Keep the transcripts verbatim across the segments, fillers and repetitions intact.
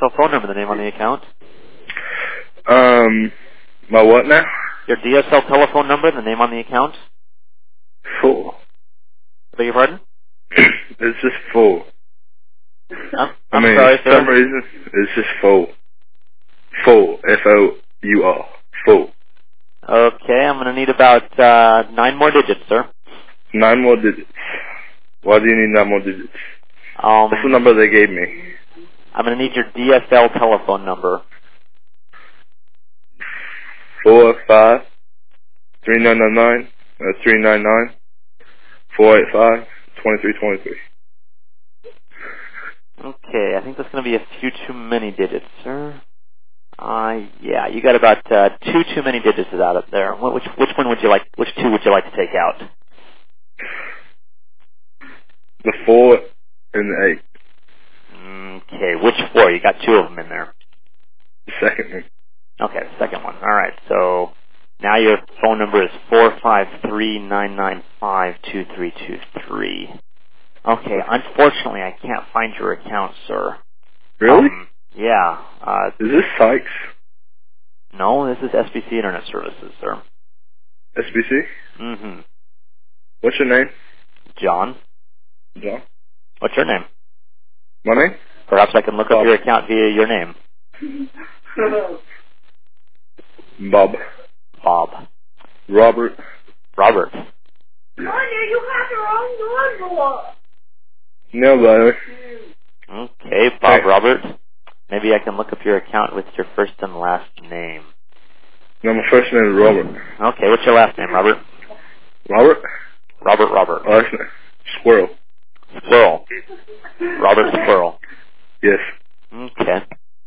S L phone number, the name on the account. Um, my what now? Your D S L telephone number, the name on the account. Full. Beg your pardon? It's just full. I'm, I I'm mean, sorry, for sir. some reason, it's just full. Full. F O U R. Full. Okay, I'm going to need about uh, nine more digits, sir. Nine more digits. Why do you need nine more digits? Um, That's the number they gave me. I'm going to need your D S L telephone number. Four five three nine nine nine. Uh, three nine nine four eight five twenty three twenty three. Okay, I think that's going to be a few too many digits, sir. Uh, yeah, you got about uh, two too many digits out of there. Wh- Which which one would you like? Which two would you like to take out? The four and the eight. Okay, which four? You got two of them in there. The second one. Okay, the second one. All right, so now your phone number is four five three nine nine five two three two three. Okay, unfortunately, I can't find your account, sir. Really? Um, yeah. Uh, Is this Sykes? no, this is S B C Internet Services, sir. S B C? Mm-hmm. What's your name? John? John? What's your name? My name? Perhaps I can look Bob. up your account via your name. Bob. Bob. Robert. Robert. Honey, you have the wrong number. No, brother. Okay, Bob Hey. Robert. Maybe I can look up your account with your first and last name. No, my first name is Robert. Okay, what's your last name, Robert? Robert? Robert Robert. Oh, last name. Squirrel. Squirrel. Robert Squirrel. Yes. Okay.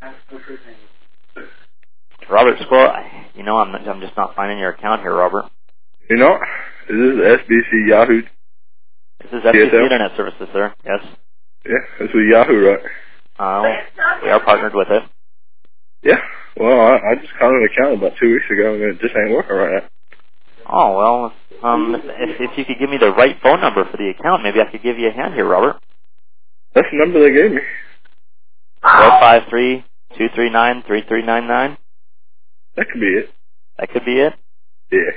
Robert Squirrel. I- You know, I'm not, I'm just not finding your account here, Robert. You know, is this S B C Yahoo? This is S B C D S L? Internet Services, sir. Yes. Yeah, that's with Yahoo, right? Uh, we are partnered with it. Yeah. Well, I, I just got an account about two weeks ago, and it just ain't working right now. Oh, well, um, if, if you could give me the right phone number for the account, maybe I could give you a hand here, Robert. That's the number they gave me. four five three two three nine three three nine nine. That could be it. That could be it. Yeah.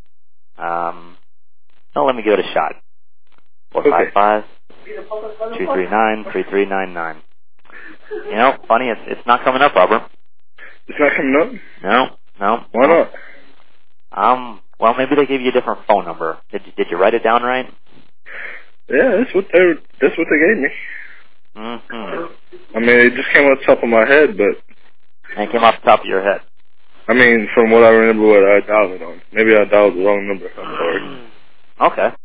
Um, no, let me give it a shot. four five five two three nine three three nine nine. You know, funny, it's it's not coming up, Robert. It's not coming up? No, no. Why no. not? Um, well, maybe they gave you a different phone number. Did you, did you write it down right? Yeah, that's what they that's what they gave me. Mm-hmm. I mean, it just came off the top of my head, but And it came off the top of your head. I mean, from what I remember, what I dialed it on. Maybe I dialed the wrong number. I'm sorry. Okay.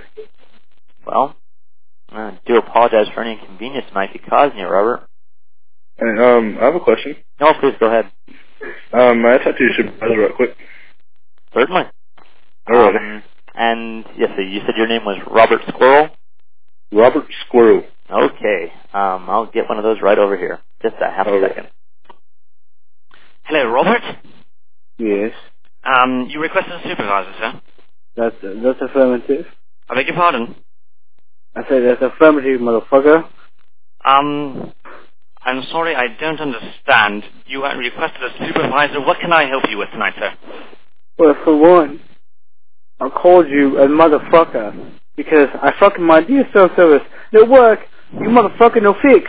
Well, I do apologize for any inconvenience it might be causing you, Robert. And, um, I have a question. No, please go ahead. Um, may I talk to your supervisor real quick? Certainly. Alright. Um, and yes, so you said your name was Robert Squirrel? Robert Squirrel. Okay. Um, I'll get one of those right over here. Just a half a Over. second. Hello, Robert. Yes. Um, you requested a supervisor, sir. That's that's affirmative. I beg your pardon? I said that's affirmative, motherfucker. Um, I'm sorry, I don't understand. You uh, requested a supervisor. What can I help you with tonight, sir? Well, for one, I called you a motherfucker because I fucking my D S L service no work. You motherfucker no fix.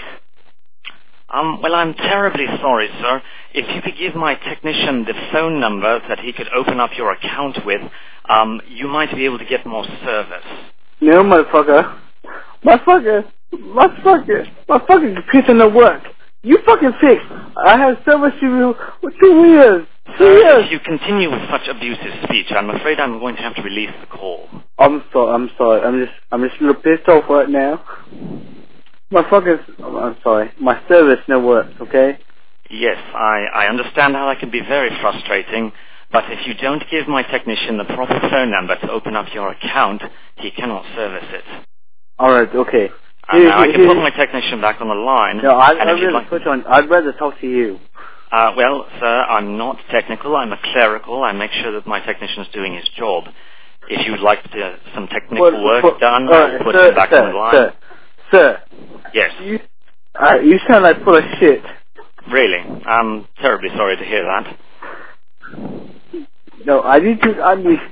Um, well, I'm terribly sorry, sir. If you could give my technician the phone number that he could open up your account with, um, you might be able to get more service. No, motherfucker. Motherfucker. Motherfucker. Motherfucker computer no work. You fucking fix. I have service you for two years. Two Sir, years. if you continue with such abusive speech, I'm afraid I'm going to have to release the call. I'm sorry. I'm sorry. I'm just I'm just a little pissed off right now. Motherfuckers. Oh, I'm sorry. My service no work. Okay. Yes, I, I understand how that can be very frustrating, but if you don't give my technician the proper phone number to open up your account, he cannot service it. All right. Okay. Uh, now, I can put my technician back on the line. No, I'd, and I'd if you'd rather like- switch on. I'd rather talk to you. Uh, well, sir, I'm not technical. I'm a clerical. I make sure that my technician is doing his job. If you'd like to, some technical Well, work for- done, all I'll right, put sir, him back sir, on the line. Sir, sir, Yes. you, uh, you sound like full of shit. Really? I'm terribly sorry to hear that. No, I need to. I need.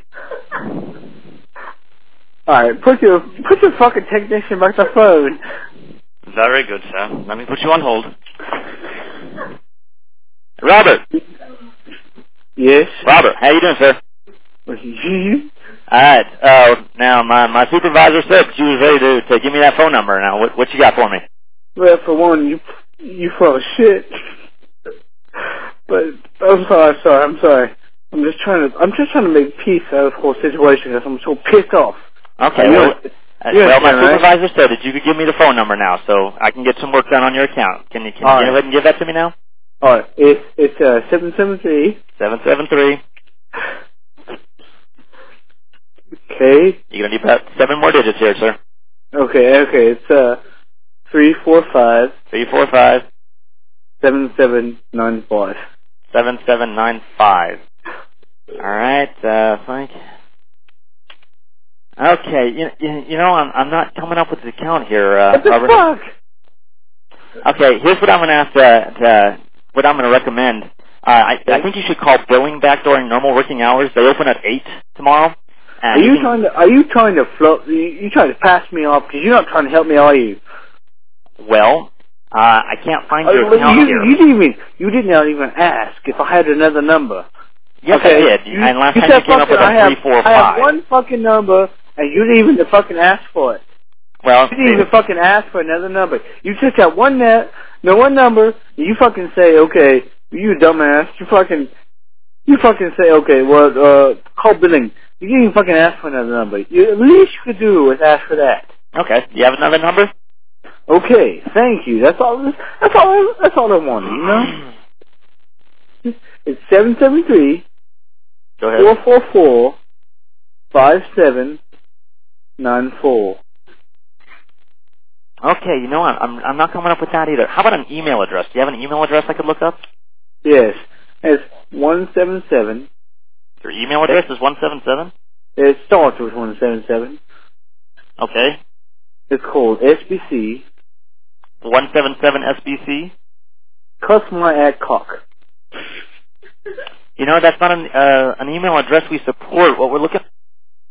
All right, put your put your fucking technician back on the phone. Very good, sir. Let me put you on hold. Robert. Yes. Robert, how you doing, sir? All right. Uh, now, my my supervisor said she was ready to, to give me that phone number. Now, what what you got for me? Well, for one, you you full of shit. But I'm sorry, I'm sorry, I'm sorry. I'm just trying to I'm just trying to make peace out of the whole situation because I'm so pissed off. Okay. You Well, know, uh, you well, my understand, supervisor right? said that you could give me the phone number now, so I can get some work done on your account. Can you can you right. go ahead and give that to me now? All right. It's it's uh seven seven three. Seven seven three. Okay. You're gonna need about seven more digits here, sir. Okay. Okay. It's uh three four five. Three four five. Seven seven nine five. Seven seven nine five. All right. Uh, Frank. Okay. You, you, you know, I'm I'm not coming up with the account here, uh, what the Robert. fuck? Okay. Here's what I'm gonna have to, to what I'm gonna recommend. Uh, I I think you should call billing back during normal working hours. They open at eight tomorrow. Are you, you trying to Are you trying to float? You, you trying to pass me off because you're not trying to help me, are you? Well, uh, I can't find your uh, account you, here. You didn't even you did not even ask if I had another number. Yes, okay. I did. You, and last you time you came up with a three four I five. have one fucking number, and you didn't even fucking ask for it. Well, you didn't even fucking ask for another number. You just got one net, no one number. And you fucking say, okay, you dumbass. You fucking you fucking say, okay, well, uh, call billing. You didn't even fucking ask for another number. You, the least you could do was ask for that. Okay. Do you have another number? Okay, thank you. That's all. That's all. That's all I wanted. You know. It's seven seven three. Go ahead. Four four four five seven nine four. Okay. You know what? I'm I'm not coming up with that either. How about an email address? Do you have an email address I could look up? Yes. It's one seven seven. Your email address is one seven seven. It starts with one seven seven. Okay. It's called S B C. One seven seven S B C. Customer at cock. You know, that's not an uh, an email address we support. What we're looking